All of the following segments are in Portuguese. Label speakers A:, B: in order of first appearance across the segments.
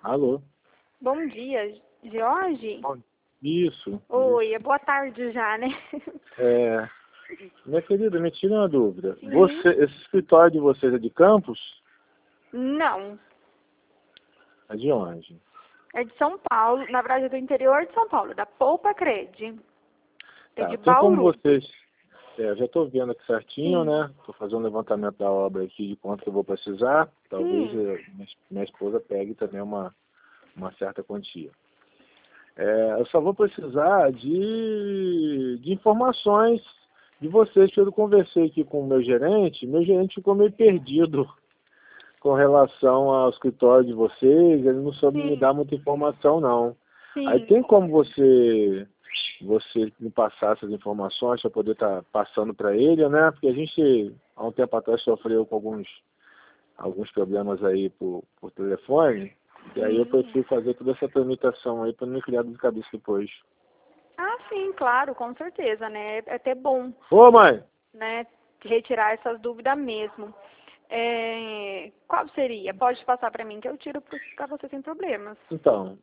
A: Alô?
B: Bom dia, Jorge?
A: Isso.
B: Oi, é boa tarde já, né?
A: Minha querida, me tira uma dúvida.
B: Sim.
A: Esse escritório de vocês é de Campos?
B: Não,
A: É de onde?
B: é de São Paulo, na verdade é do interior de São Paulo, da Poupa Cred. É de
A: Tem como
B: Bauru.
A: vocês... já estou vendo aqui certinho,
B: Sim.
A: né? Estou fazendo um levantamento da obra aqui de quanto que eu vou precisar. Talvez
B: Sim.
A: minha esposa pegue também uma certa quantia. Eu só vou precisar de informações de vocês, que eu conversei aqui com o meu gerente ficou meio perdido com relação ao escritório de vocês, ele não soube me
B: Sim.
A: dar muita informação, não. Aí
B: Sim.
A: tem como você me passar essas informações para poder estar passando para ele, né? Porque a gente, há um tempo atrás, sofreu com alguns problemas aí por telefone, e aí eu prefiro fazer toda essa tramitação aí para não me criar dor de cabeça depois.
B: Ah, sim, claro, com certeza, né? É até bom,
A: Ô, mãe!
B: né, retirar essas dúvidas mesmo. Qual seria? Pode passar para mim que eu tiro para você sem problemas.
A: Então,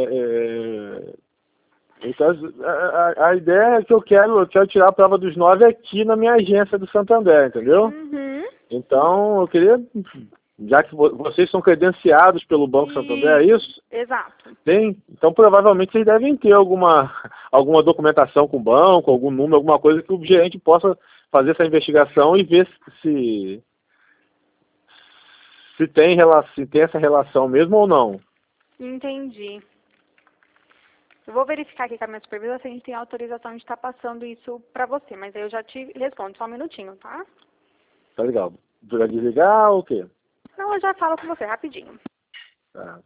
A: a ideia é que eu quero tirar a prova dos 9 aqui na minha agência do Santander, entendeu?
B: Uhum.
A: Então, eu queria, já que vocês são credenciados pelo Banco Santander, é isso?
B: Exato.
A: Tem? Então, provavelmente, vocês devem ter alguma documentação com o banco, algum número, alguma coisa que o gerente possa fazer essa investigação e ver se tem essa relação mesmo ou não.
B: Entendi. Eu vou verificar aqui com a minha supervisora se a gente tem autorização de estar passando isso para você, mas aí eu já te respondo, só um minutinho, tá?
A: Tá legal. Vai desligar ou o quê?
B: Não, eu já falo com você, rapidinho.
A: Tá.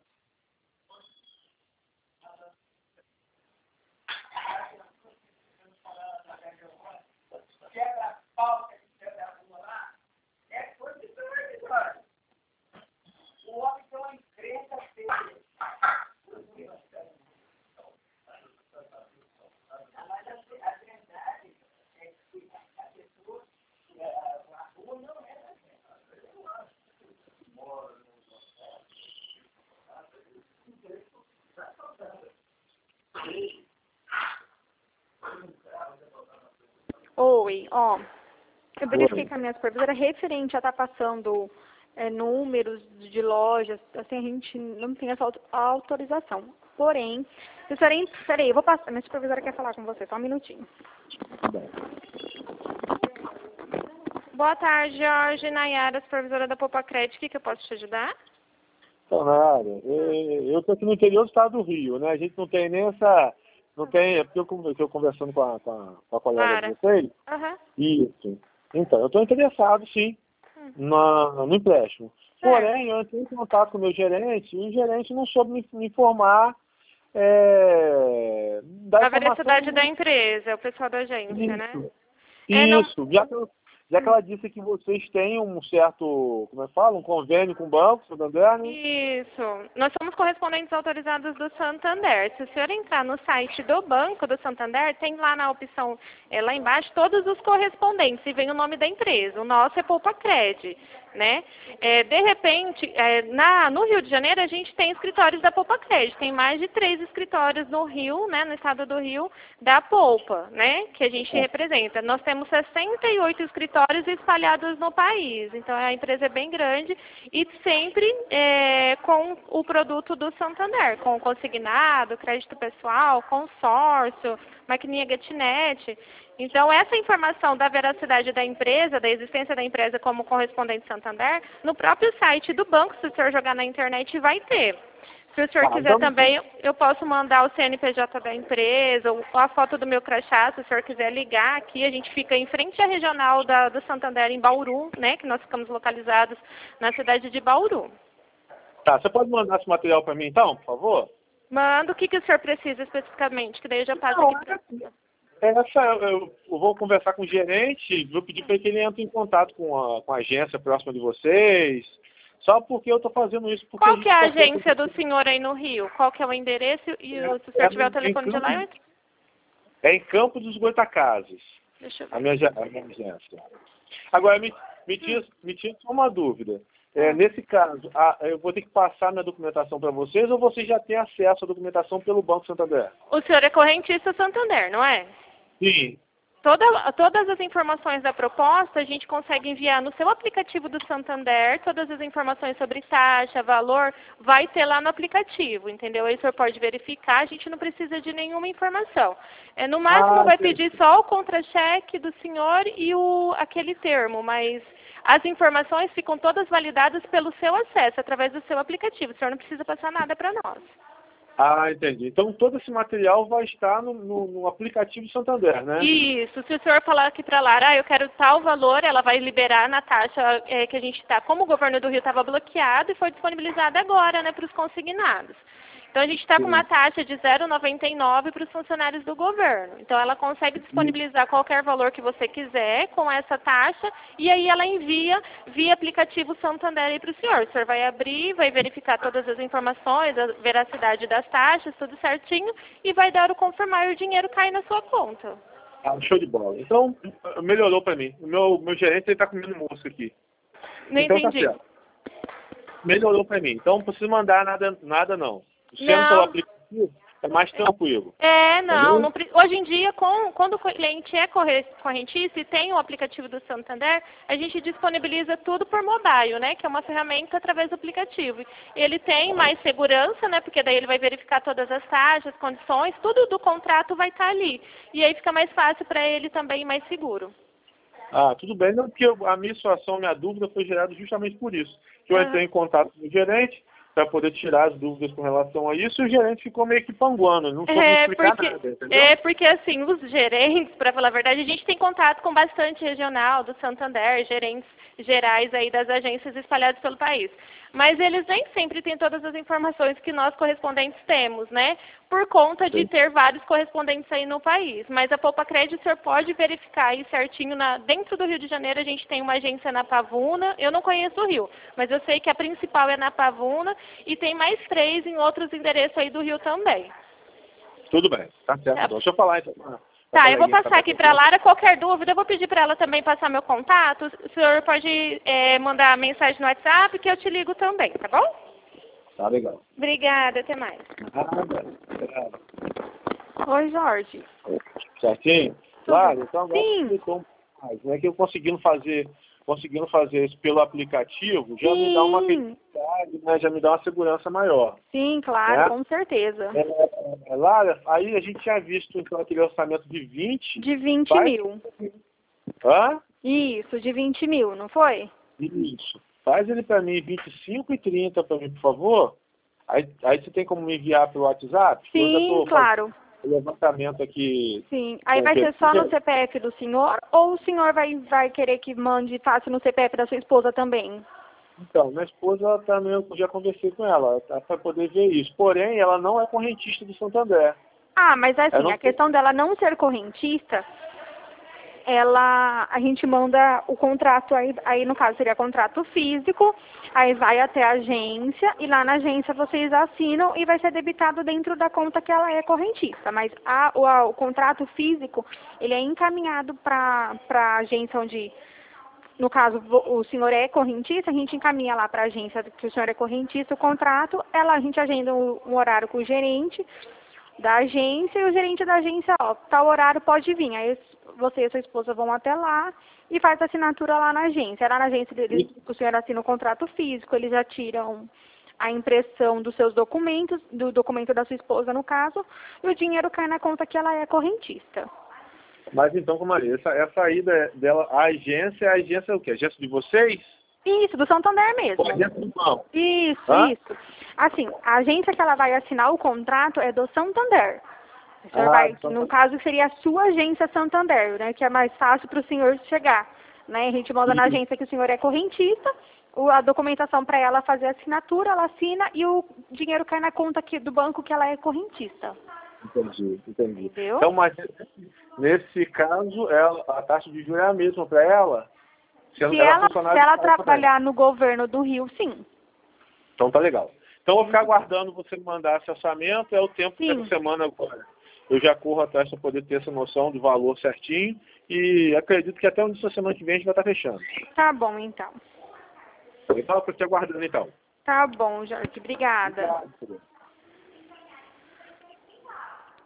B: Oi, ó, eu verifiquei
A: Oi.
B: com a minha supervisora referente a estar passando números de lojas, assim, a gente não tem essa autorização. Porém, peraí, eu vou passar, minha supervisora quer falar com você, só um minutinho.
A: Tá bom.
B: Boa tarde, Jorge, Nayara, supervisora da Poupa Cred, o que eu posso te ajudar?
A: Então, nada. Eu estou aqui no interior do estado do Rio, né? A gente não tem nem essa... Não tem... É porque eu estou conversando com a colega
B: Clara.
A: de vocês.
B: Aham.
A: Isso. Então, eu estou interessado, sim, no empréstimo.
B: Certo.
A: Porém, eu entrei em contato com o meu gerente e o gerente não soube me informar da
B: A
A: informação...
B: veracidade da empresa, o pessoal da agência, né? Não,
A: Isso. Já que ela disse que vocês têm um certo, como é que fala, um convênio com o Banco Santander, né?
B: isso. Nós somos correspondentes autorizados do Santander. Se o senhor entrar no site do Banco do Santander, tem lá na opção, lá embaixo, todos os correspondentes, e vem o nome da empresa. O nosso é Poupa Cred, né? De repente, no Rio de Janeiro, a gente tem escritórios da Poupa Cred. Tem mais de 3 escritórios no Rio, né, no estado do Rio, da Poupa, né, que a gente representa. Nós temos 68 escritórios espalhados no país. Então, a empresa é bem grande e sempre com o produto do Santander, com o consignado, crédito pessoal, consórcio, maquininha GetNet. Então, essa informação da veracidade da empresa, da existência da empresa como correspondente Santander, no próprio site do banco, se o senhor jogar na internet, vai ter. Se o senhor quiser também, eu posso mandar o CNPJ da empresa ou a foto do meu crachá, se o senhor quiser ligar aqui. A gente fica em frente à regional do Santander em Bauru, né, que nós ficamos localizados na cidade de Bauru.
A: Tá, você pode mandar esse material para mim então, por favor?
B: Manda o que o senhor precisa especificamente, que daí eu já passo aqui para você.
A: Eu vou conversar com o gerente, vou pedir para que ele entre em contato com a agência próxima de vocês, só porque eu estou fazendo isso. Porque
B: Qual que é a agência do senhor aí no Rio? Qual que é o endereço? E se o senhor tiver o telefone de lá, eu entro.
A: É em Campo dos Goitacazes,
B: Deixa eu ver.
A: a minha agência. Agora, me tira só uma dúvida. Nesse caso, eu vou ter que passar minha documentação para vocês ou vocês já têm acesso à documentação pelo Banco Santander?
B: O senhor é correntista Santander, não é?
A: Sim.
B: Todas as informações da proposta a gente consegue enviar no seu aplicativo do Santander, todas as informações sobre taxa, valor, vai ter lá no aplicativo, entendeu? Aí o senhor pode verificar, a gente não precisa de nenhuma informação. No máximo vai pedir só o contra-cheque do senhor e aquele termo, mas as informações ficam todas validadas pelo seu acesso, através do seu aplicativo. O senhor não precisa passar nada para nós.
A: Entendi. Então todo esse material vai estar no aplicativo Santander, né?
B: Isso. Se o senhor falar aqui para Lara, eu quero tal valor, ela vai liberar na taxa que a gente está. Como o governo do Rio estava bloqueado e foi disponibilizada agora, né, para os consignados. Então a gente está com uma taxa de 0,99 para os funcionários do governo. Então ela consegue disponibilizar qualquer valor que você quiser com essa taxa e aí ela envia via aplicativo Santander aí para o senhor. O senhor vai abrir, vai verificar todas as informações, a veracidade das taxas, tudo certinho e vai dar o confirmar e o dinheiro cai na sua conta.
A: Show de bola. Então melhorou para mim. O meu gerente está comendo mosca aqui.
B: Não
A: então,
B: entendi.
A: Tá certo. Melhorou para mim. Então não precisa mandar nada não. Sendo pelo aplicativo, é mais tranquilo.
B: Não. Hoje em dia, quando o cliente é correntista e tem o aplicativo do Santander, a gente disponibiliza tudo por mobile, né? Que é uma ferramenta através do aplicativo. Ele tem mais segurança, né? Porque daí ele vai verificar todas as taxas, condições, tudo do contrato vai estar ali. E aí fica mais fácil para ele também, mais seguro.
A: Tudo bem. Não, porque a minha situação, minha dúvida foi gerada justamente por isso. Que eu entrei em contato com o gerente para poder tirar as dúvidas com relação a isso, e o gerente ficou meio que panguando, não soube explicar nada, entendeu?
B: Porque assim, os gerentes, para falar a verdade, a gente tem contato com bastante regional do Santander, gerentes gerais aí das agências espalhadas pelo país. Mas eles nem sempre têm todas as informações que nós correspondentes temos, né? Por conta de ter vários correspondentes aí no país. Mas a Poupa Crédito, o senhor pode verificar aí certinho. Dentro do Rio de Janeiro, a gente tem uma agência na Pavuna. Eu não conheço o Rio, mas eu sei que a principal é na Pavuna e tem mais 3 em outros endereços aí do Rio também.
A: Tudo bem, tá certo. Então, deixa eu falar então.
B: Eu vou passar aqui para a Lara. Qualquer dúvida, eu vou pedir para ela também passar meu contato. O senhor pode mandar mensagem no WhatsApp que eu te ligo também, tá bom?
A: Tá legal.
B: Obrigada, até mais.
A: Nada.
B: Oi, Jorge.
A: Certinho? Claro, então agora
B: Sim.
A: Né, que eu conseguindo fazer isso pelo aplicativo, já me dá uma credibilidade, né, já me dá uma segurança maior.
B: Sim, claro, com certeza.
A: Lara, aí a gente tinha visto então aquele orçamento de 20.
B: De 20 mil.
A: Hã?
B: Isso, de 20 mil, não foi?
A: Isso. Faz ele para mim 25 e 30 para mim, por favor. Aí você tem como me enviar pelo WhatsApp?
B: Sim, claro.
A: O levantamento aqui.
B: Sim. Aí vai ser só no CPF do senhor ou o senhor vai querer que mande fácil no CPF da sua esposa também?
A: Então, minha esposa também, eu já conversei com ela, para poder ver isso. Porém, ela não é correntista do Santander.
B: Mas assim, a questão dela não ser correntista, a gente manda o contrato, aí no caso seria contrato físico, aí vai até a agência e lá na agência vocês assinam e vai ser debitado dentro da conta que ela é correntista. Mas o contrato físico, ele é encaminhado para a agência onde, no caso, o senhor é correntista, a gente encaminha lá para a agência que o senhor é correntista, o contrato, a gente agenda um horário com o gerente da agência e o gerente da agência, tal horário pode vir. Aí você e sua esposa vão até lá e faz a assinatura lá na agência. Lá na agência deles, o senhor assina o contrato físico, eles já tiram a impressão dos seus documentos, do documento da sua esposa no caso, e o dinheiro cai na conta que ela é correntista.
A: Mas então, como essa ida dela, a agência é o quê? A agência de vocês?
B: Isso, do Santander mesmo. Isso. Assim, a agência que ela vai assinar o contrato é do Santander. O senhor no caso, seria a sua agência Santander, né? Que é mais fácil para o senhor chegar. Né? A gente manda na agência que o senhor é correntista, a documentação para ela fazer a assinatura, ela assina e o dinheiro cai na conta aqui do banco que ela é correntista.
A: Entendi.
B: Entendeu?
A: Então, mas nesse caso, a taxa de juros é a mesma para ela?
B: Se ela trabalhar no governo do Rio, sim.
A: Então tá legal. Então eu vou ficar aguardando você me mandar esse orçamento, é o tempo que essa semana agora. Eu já corro atrás para poder ter essa noção do valor certinho e acredito que até o início da semana que vem a gente vai estar fechando.
B: Tá bom, então.
A: Legal, estou te aguardando então.
B: Tá bom, Jorge. Obrigada.
A: Obrigado.